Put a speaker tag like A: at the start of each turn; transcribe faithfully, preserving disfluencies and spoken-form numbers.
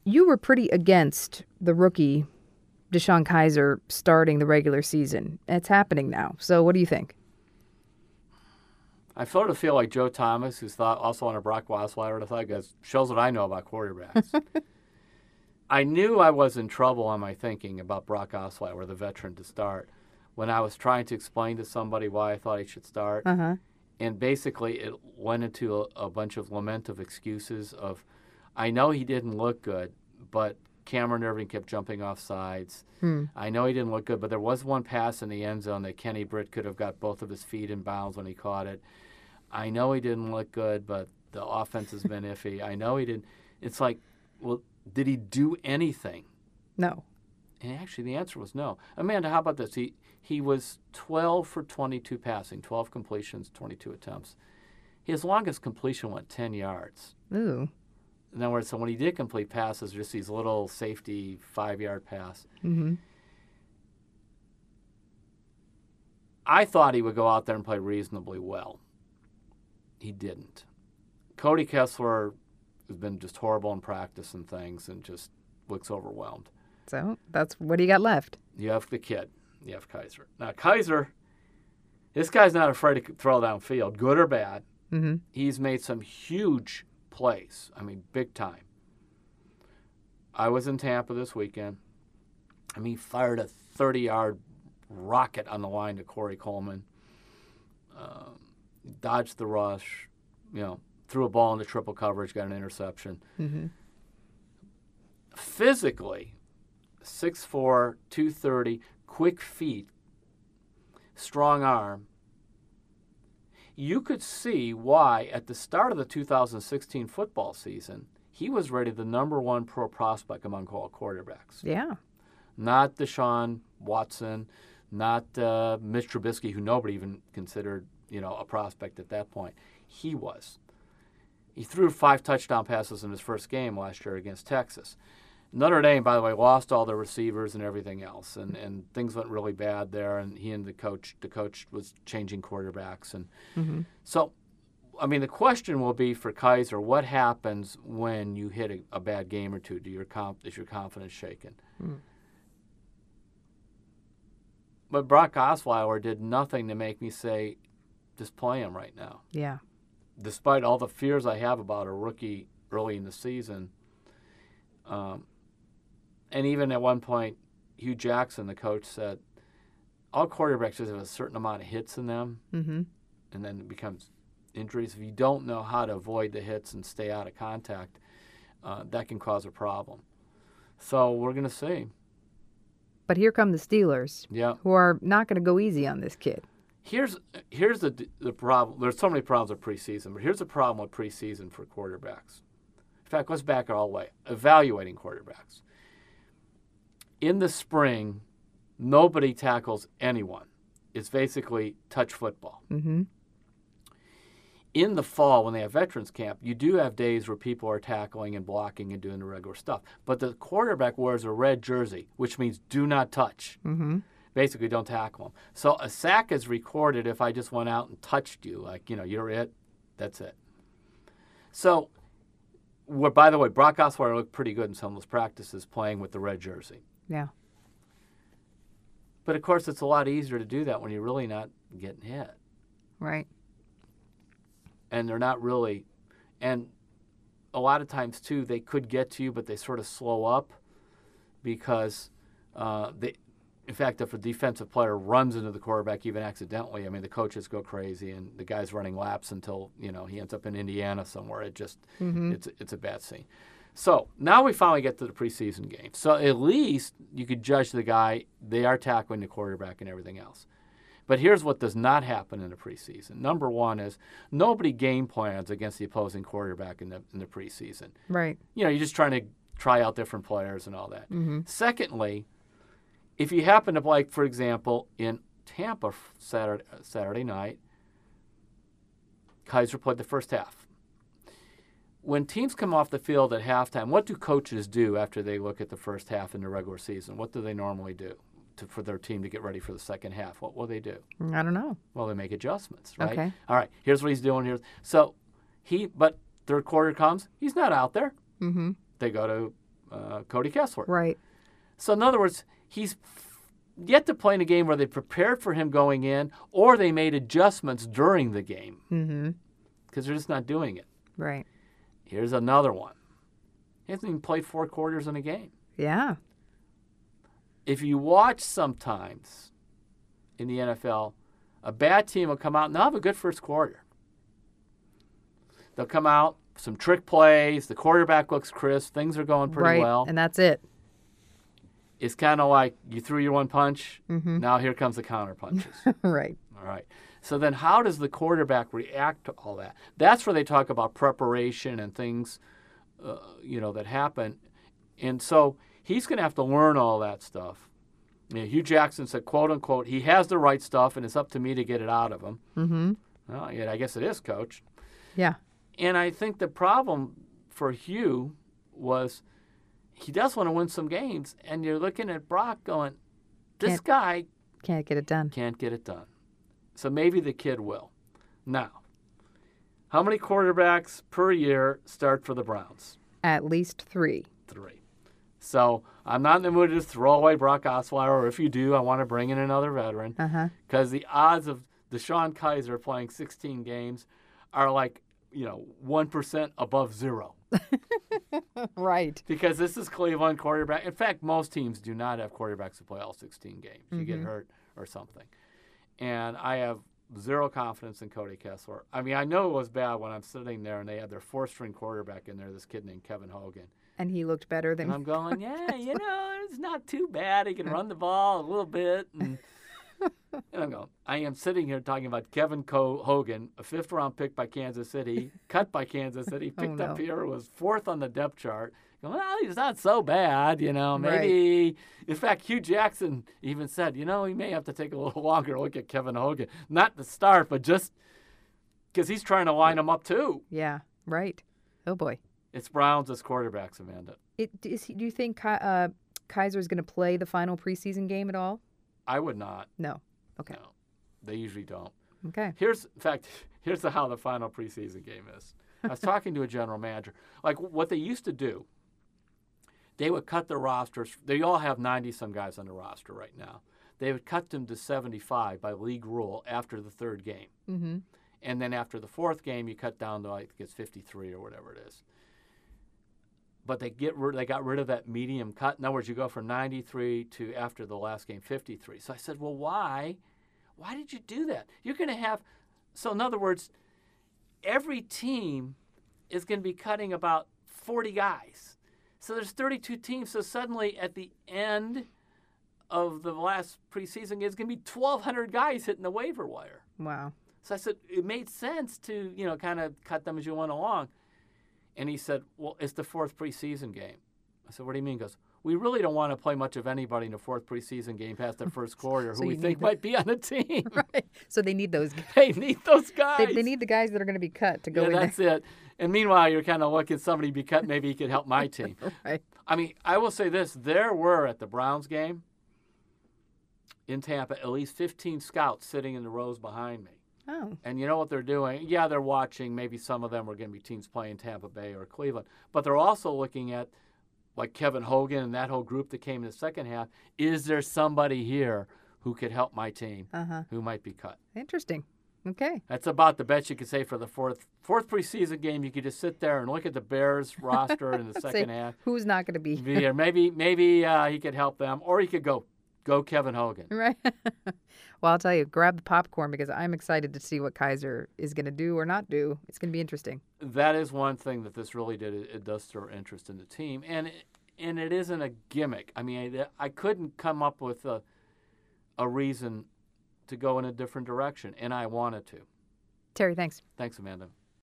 A: You were pretty against the rookie DeShone Kizer starting the regular season. It's happening now. So what do you think?
B: I sort of feel like Joe Thomas, who's thought also on a Brock Osweiler, I guess shows what I know about quarterbacks. I knew I was in trouble on my thinking about Brock Osweiler, the veteran, to start, when I was trying to explain to somebody why I thought he should start.
A: Uh-huh.
B: And basically it went into a, a bunch of lamentive excuses of, I know he didn't look good, but Cameron Irving kept jumping off sides.
A: Hmm.
B: I know he didn't look good, but there was one pass in the end zone that Kenny Britt could have got both of his feet in bounds when he caught it. I know he didn't look good, but the offense has been iffy. I know he didn't. It's like, well, did he do anything?
A: No.
B: And actually, the answer was no. Amanda, how about this? He he was twelve for twenty-two passing, twelve completions, twenty-two attempts. His longest completion went ten yards.
A: Ooh.
B: In other words, so when he did complete passes, just these little safety five-yard pass.
A: Mm-hmm.
B: I thought he would go out there and play reasonably well. He didn't. Cody Kessler has been just horrible in practice and things and just looks overwhelmed.
A: So that's what do you got left?
B: You have the kid. You have Kizer. Now, Kizer, this guy's not afraid to throw downfield, good or bad.
A: Mm-hmm.
B: He's made some huge plays. I mean, big time. I was in Tampa this weekend. I mean, he fired a thirty-yard rocket on the line to Corey Coleman. Um, dodged the rush, you know, threw a ball into triple coverage, got an interception.
A: Mm-hmm.
B: Physically, six foot four, two thirty, quick feet, strong arm. You could see why at the start of the two thousand sixteen football season, he was rated the number one pro prospect among all quarterbacks.
A: Yeah.
B: Not Deshaun Watson, not uh, Mitch Trubisky, who nobody even considered, you know, a prospect at that point. He was. He threw five touchdown passes in his first game last year against Texas. Notre Dame, by the way, lost all their receivers and everything else, and, and things went really bad there. And he and the coach, the coach was changing quarterbacks, and
A: Mm-hmm.
B: so, I mean, the question will be for Kizer: what happens when you hit a, a bad game or two? Do your comp, is your confidence shaken?
A: Mm.
B: But Brock Osweiler did nothing to make me say, just play him right now.
A: Yeah.
B: Despite all the fears I have about a rookie early in the season. Um, and even at one point, Hugh Jackson, the coach, said, all quarterbacks just have a certain amount of hits in them,
A: Mm-hmm.
B: and then it becomes injuries. If you don't know how to avoid the hits and stay out of contact, uh, that can cause a problem. So we're going to see.
A: But here come the Steelers,
B: Yeah.
A: who are not going to go easy on this kid.
B: Here's here's the the problem. There's so many problems with preseason, but here's the problem with preseason for quarterbacks. In fact, let's back it all the way. Evaluating quarterbacks. In the spring, nobody tackles anyone. It's basically touch football.
A: Mm-hmm.
B: In the fall, when they have veterans camp, you do have days where people are tackling and blocking and doing the regular stuff. But the quarterback wears a red jersey, which means do not touch.
A: Mm-hmm.
B: Basically, don't tackle them. So a sack is recorded if I just went out and touched you, like, you know, you're it, that's it. So, well, by the way, Brock Osweiler looked pretty good in some of those practices playing with the red jersey.
A: Yeah.
B: But, of course, it's a lot easier to do that when you're really not getting hit.
A: Right.
B: And they're not really, and a lot of times, too, they could get to you, but they sort of slow up because uh, they, in fact, if a defensive player runs into the quarterback even accidentally, I mean, the coaches go crazy and the guy's running laps until, you know, he ends up in Indiana somewhere. It just,
A: Mm-hmm.
B: it's it's a bad scene. So now we finally get to the preseason game. So at least you could judge the guy. They are tackling the quarterback and everything else. But here's what does not happen in the preseason. Number one is nobody game plans against the opposing quarterback in the in the preseason.
A: Right.
B: You know, you're just trying to try out different players and all that.
A: Mm-hmm.
B: Secondly, if you happen to, like, for example, in Tampa Saturday, Saturday night, Kizer played the first half. When teams come off the field at halftime, what do coaches do after they look at the first half in the regular season? What do they normally do to, for their team to get ready for the second half? What will they do?
A: I don't know.
B: Well, they make adjustments, right?
A: Okay.
B: All right, here's what he's doing here. So he, but third quarter comes, he's not out there.
A: Mm-hmm.
B: They go to uh, Cody Kessler.
A: Right.
B: So in other words, he's yet to play in a game where they prepared for him going in or they made adjustments during the game
A: Mm-hmm.
B: because they're just not doing it.
A: Right.
B: Here's another one. He hasn't even played four quarters in a game.
A: Yeah.
B: If you watch sometimes in the N F L, a bad team will come out and they'll have a good first quarter. They'll come out, some trick plays, the quarterback looks crisp, things are going pretty
A: right.
B: well.
A: And that's it.
B: It's kind of like you threw your one punch,
A: Mm-hmm.
B: now here comes the counter punches.
A: Right.
B: All right. So then how does the quarterback react to all that? That's where they talk about preparation and things, uh, you know, that happen. And so he's going to have to learn all that stuff. You know, Hugh Jackson said, quote, unquote, he has the right stuff and it's up to me to get it out of him.
A: Mm-hmm.
B: Well, yeah, I guess it is, Coach.
A: Yeah.
B: And I think the problem for Hugh was he does want to win some games, and you're looking at Brock going, this
A: Can't-
B: guy
A: Can't get it done.
B: can't get it done. So maybe the kid will. Now, how many quarterbacks per year start for the Browns?
A: At least three.
B: Three. So I'm not in the mood to just throw away Brock Osweiler, or if you do, I want to bring in another veteran,
A: Uh-huh.
B: because the odds of DeShone Kizer playing sixteen games are like, you know, one percent above zero.
A: Right.
B: Because this is Cleveland quarterback. In fact, most teams do not have quarterbacks who play all sixteen games. You get
A: Mhm.
B: hurt or something. And I have zero confidence in Cody Kessler. I mean, I know it was bad when I'm sitting there and they had their four-string quarterback in there, this kid named Kevin Hogan.
A: And he looked better
B: And
A: than
B: I'm going, yeah, you know, it's not too bad. He can run the ball a little bit. And, and I'm going, I am sitting here talking about Kevin Co- Hogan, a fifth-round pick by Kansas City, cut by Kansas City,
A: Oh,
B: picked
A: no.
B: up here, was fourth on the depth chart. Going, well, he's not so bad, you know. Maybe, in fact, Hugh Jackson even said, you know, he may have to take a little longer look at Kevin Hogan. Not to start, but just because he's trying to line him up too.
A: Yeah. Right. Oh boy.
B: It's Browns as quarterbacks, Amanda.
A: It, is he, do you think Ki- uh, Kaiser's going to play the final preseason game at all?
B: I would not.
A: No. Okay.
B: No, they usually don't.
A: Okay.
B: Here's, in fact, here's the, how the final preseason game is. I was talking to a general manager. Like what they used to do, they would cut the rosters. They all have ninety-some guys on the roster right now. They would cut them to seventy-five by league rule after the third game.
A: Mm-hmm.
B: And then after the fourth game, you cut down to, I think it's fifty-three or whatever it is. But they get rid, they got rid of that medium cut. In other words, you go from ninety-three to after the last game, fifty-three. So I said, well, why? Why did you do that? You're going to have, so in other words, every team is going to be cutting about forty guys. So there's thirty-two teams. So suddenly at the end of the last preseason, it's going to be twelve hundred guys hitting the waiver wire.
A: Wow.
B: So I said, it made sense to, you know, kind of cut them as you went along. And he said, well, it's the fourth preseason game. I said, what do you mean? He goes, we really don't want to play much of anybody in the fourth preseason game past the first quarter
A: So
B: who we
A: you
B: think
A: need
B: might be on the team.
A: Right. So they need those.
B: They need those guys.
A: They, they need the guys that are going to be cut to go
B: yeah,
A: in
B: that's it. And meanwhile, you're kind of looking, somebody be cut, maybe he could help my team.
A: there. Right.
B: I mean, I will say this. There were, at the Browns game in Tampa, at least fifteen scouts sitting in the rows behind me.
A: Oh.
B: And you know what they're doing? Yeah, they're watching. Maybe some of them are going to be teams playing Tampa Bay or Cleveland. But they're also looking at, like Kevin Hogan and that whole group that came in the second half. Is there somebody here who could help my team
A: Uh-huh.
B: who might be cut?
A: Interesting. Okay.
B: That's about the best you could say for the fourth fourth preseason game. You could just sit there and look at the Bears roster in the
A: Say,
B: second half.
A: who's not going to be
B: Be there. Maybe maybe uh, he could help them, or he could go go Kevin Hogan.
A: right? Well, I'll tell you, grab the popcorn because I'm excited to see what Kaiser is going to do or not do. It's going to be interesting.
B: That is one thing that this really did. It, it does stir interest in the team, and it, and it isn't a gimmick. I mean, I, I couldn't come up with a a reason to go in a different direction, and I wanted to.
A: Terry, thanks.
B: Thanks, Amanda.